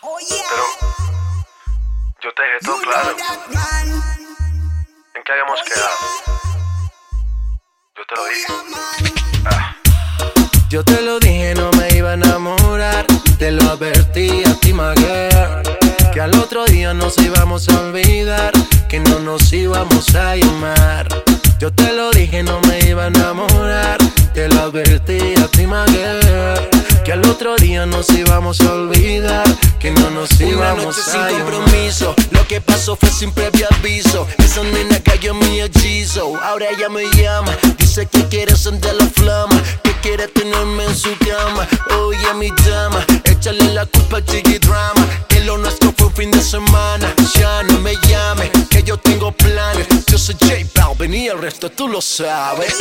Pero yo te dejé todo claro. ¿En qué habíamos quedado? Yo te lo dije. Yo te lo dije, no me iba a enamorar. Te lo advertí a ti, my girl, que al otro día nos íbamos a olvidar, que no nos íbamos a llamar. Yo te lo dije, no me iba a enamorar. Te lo advertí a ti, my girl, que al otro día nos íbamos a olvidar, que no nos íbamos a llamar. Sin compromiso, lo que pasó fue sin previo aviso. Esa nena cayó en mi hechizo. Ahora ella me llama, dice que quiere encender la flama, que quiere tenerme en su cama. Oye, mi dama, échale la culpa al Chiqui Drama, que lo nuestro fue un fin de semana. Ya no me llame, que yo tengo planes. Yo soy J Balvin y el resto tú lo sabes.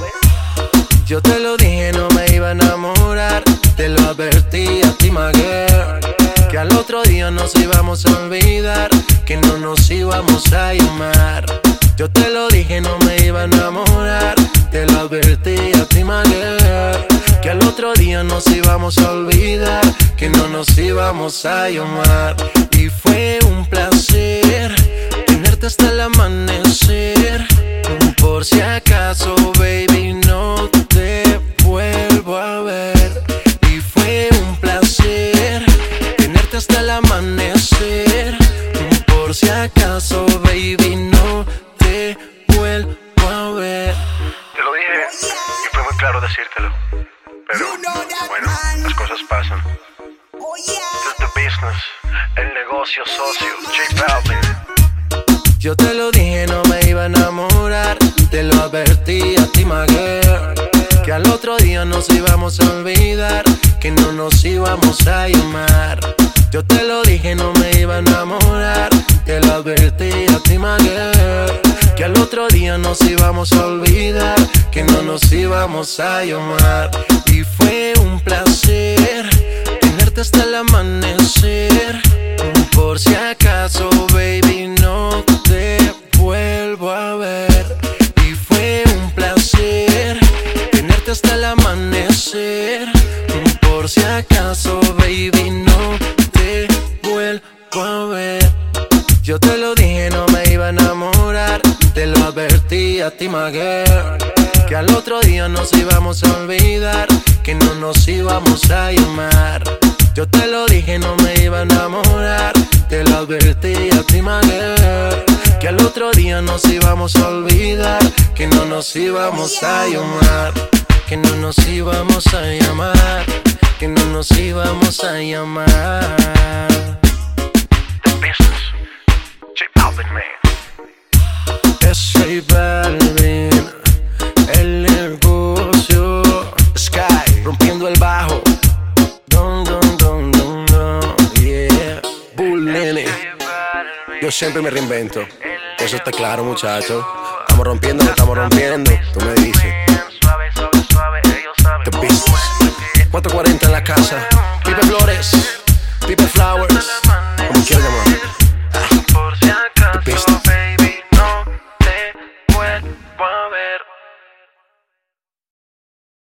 Yo te lo dije, no me iba a enamorar. Te lo advertí a ti, my girl, que al otro día nos íbamos a olvidar, que no nos íbamos a llamar. Yo te lo dije, no me iba a enamorar. Te lo advertí a ti, my girl, que al otro día nos íbamos a olvidar, que no nos íbamos a llamar. Y fue un placer tenerte hasta el amanecer. Por si acaso, baby, no te vuelvo a ver. Y fue un placer tenerte hasta el amanecer. Por si acaso, baby, no te vuelvo a ver. Te lo dije y fue muy claro decírtelo. Pero bueno, las cosas pasan. This is the business, el negocio socio, J Balvin. Yo te lo dije, no me iba a enamorar. Te lo advertí a ti, my girl, que al otro día nos íbamos a olvidar, que no nos íbamos a llamar. Yo te lo dije, no me iba a enamorar. Te lo advertí a ti, my girl, que al otro día nos íbamos a olvidar, que no nos íbamos a llamar. Y fue un placer tenerte hasta el amanecer. Por si acaso, baby, no te vuelvo a ver. Y fue un placer tenerte hasta el amanecer. Por si acaso, baby, no te vuelvo a ver. Yo te lo dije, no me iba a enamorar. Te lo advertí a ti, my girl, que al otro día nos íbamos a olvidar, que no nos íbamos a llamar. Yo te lo dije, no me iba a enamorar. Te lo advertí a ti, my girl, que al otro día nos íbamos a olvidar, que no nos íbamos a llamar, que no nos íbamos a llamar, que no nos íbamos a llamar. The business, J Balvin, man. Es J Balvin, el negocio. Sky, rompiendo el bajo. Don, don, don, don, don, yeah. Bull Nene. Yo siempre me reinvento. Eso está claro, muchachos. Estamos rompiendo, no estamos rompiendo. Tú me dices. Suave, suave, suave, ellos saben. The business. 440 en la casa. Pipe Flores.